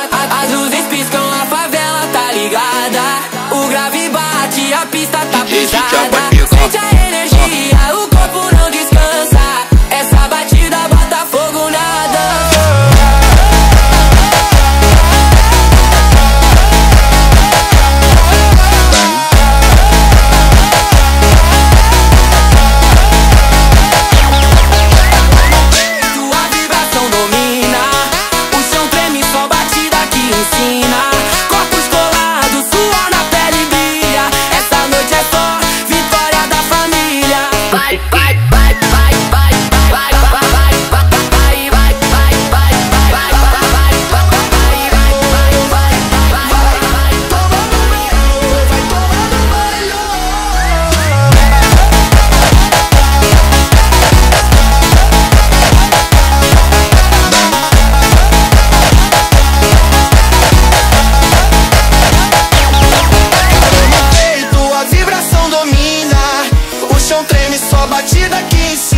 As luzes piscam, a favela tá ligada. O grave bate, a pista tá pesada. Sente a energia, o corpo não descansa. Essa batida bota fogo na dança. Tua vibração domina, o chão treme, só batida que ensina. Corpos colados, suor na pele brilha. Essa noite é só vitória da família. Vai, vai, vai, vai, vai, vai, vai, vai, vai, vai, vai, vai, Tua vibração domina, o chão treme, só batida que ensina.